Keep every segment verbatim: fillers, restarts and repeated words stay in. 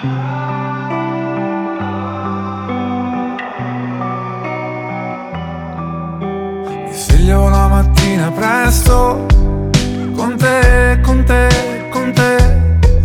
Mi sveglio la mattina presto, con te, con te, con te,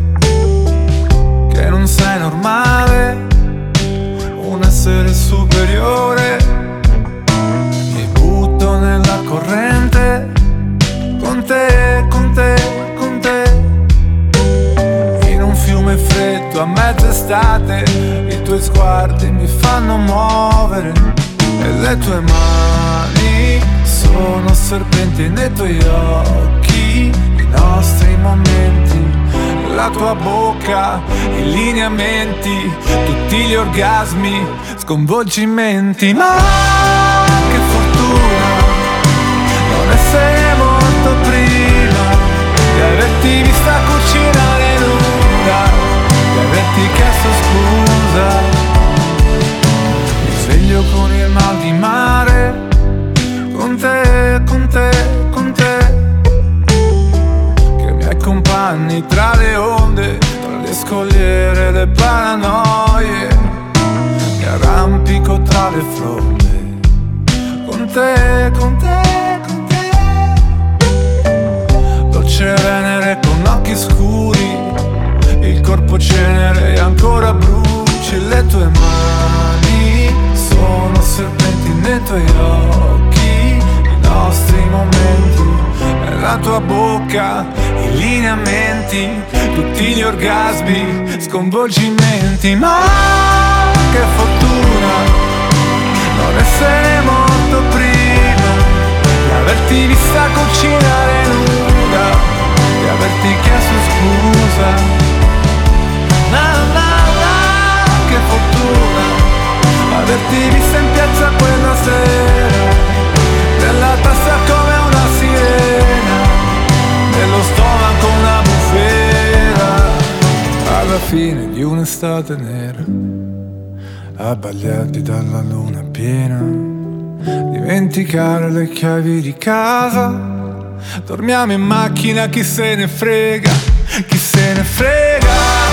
che non sei normale, un essere superiore. Mi butto nella corrente, con te, con te, con te, in un fiume freddo a mezza estate. I tuoi sguardi mi fanno muovere e le tue mani sono serpenti nei tuoi occhi, i nostri momenti, la tua bocca, i lineamenti, tutti gli orgasmi, sconvolgimenti. Ma che fortuna non essere morto prima, di averti vista cucinare nuda, di averti chiesto scusa. Mi sveglio con il mal di mare, con te, con te, con te, che mi accompagni tra le onde, tra le scogliere e le paranoie, mi arrampico tra le fronde, con te, con te, con te. Dolce Venere con occhi scuri, il corpo cenere e ancora bruci. Le tue mani sono serpenti nei tuoi occhi, i nostri momenti, e la tua bocca, i lineamenti, tutti gli orgasmi, sconvolgimenti. Ma che fortuna non essere morto prima, di averti vista cucinare nuda, di averti chiesto scusa. Na na na, che fortuna averti vista in piazza quella sera, nella testa come una sirena, nello stomaco una bufera, alla fine di un'estate nera, abbagliati dalla luna piena, dimenticare le chiavi di casa, dormiamo in macchina, chi se ne frega, chi se ne frega.